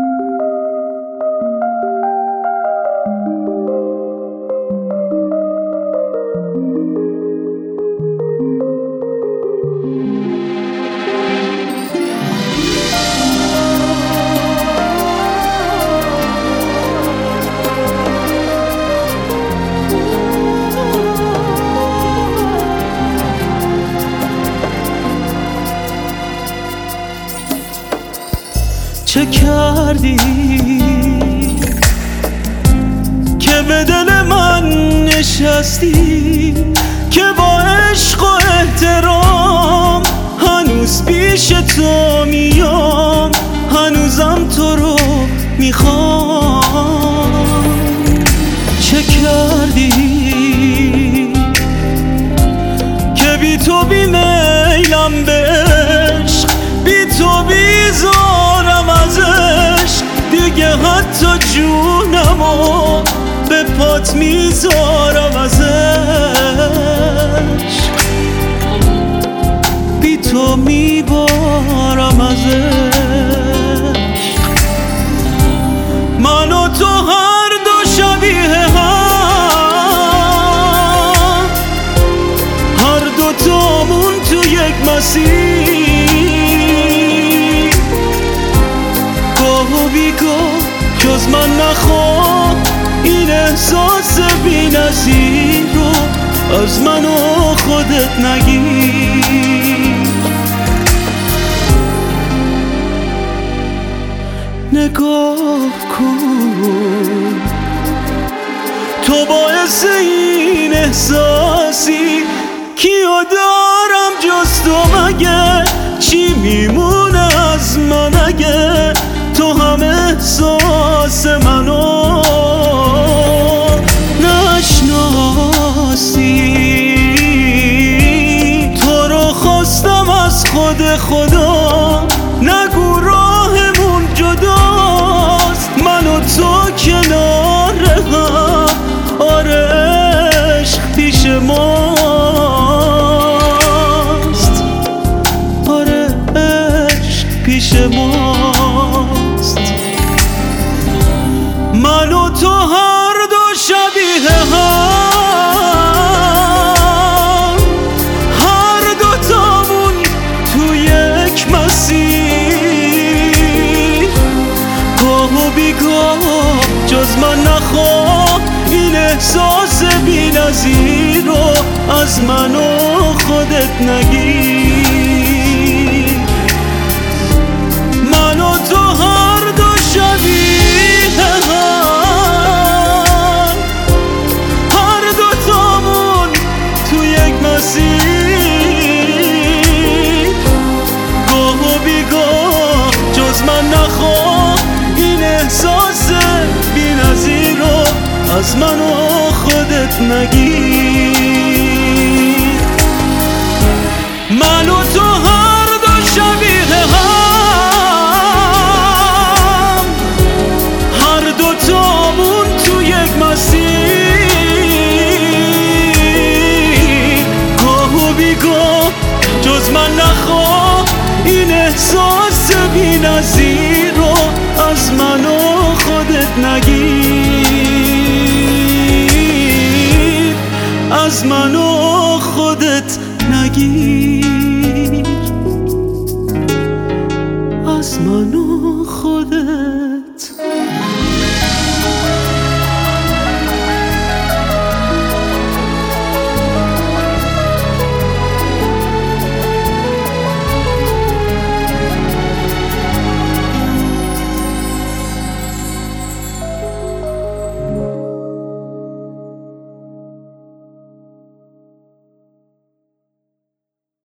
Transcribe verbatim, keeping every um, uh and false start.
چه کردی که به دل من نشستی، که با عشق و احترام هنوز پیش تو میام، هنوزم تو رو میخوام. چه کردی که بی تو بیمیلم به عشق، بی تو بیزارم از عشق، دیگه حتی جونمو به پات میذارم از عشق، بی تو میبارم از عشق. من و تو هر دو شبیه هم، هر دو تامون تو یک مسیر، گاه و بیگاه جز من نخواه این احساس بی نظیر رو از من و خودت نگیر. نگاه کن تو باعث این احساسی، کیو دارم جز تو مگه؟ چی میمونه از من اگه تو هم احساس منو نشناسی؟ تو رو خواستم از خود خدا، نگو راهمون جداست، من و تو کنار هم، آره عشق پیش ماست، آره عشق پیش ماست. من و تو هر دو شبیه هم، هر دو تامون تو یک مسیر، گاه و بیگاه جز من نخواه این احساس بی نظیر رو از من و خودت نگیر. من و تو هر دو شبیه هم، هر دو تامون تو یک مسیر، گاه و بیگاه جز من نخواه این احساس بی نظیر رو از من و خودت نگیر. من و تو هر دو شبیه هم، هر دو تامون تو یک مسیر، گاه و بیگاه جز من نخواه این احساس بی نظیر رو از من و خودت نگیر، از من و خودت نگیر، از من و خودت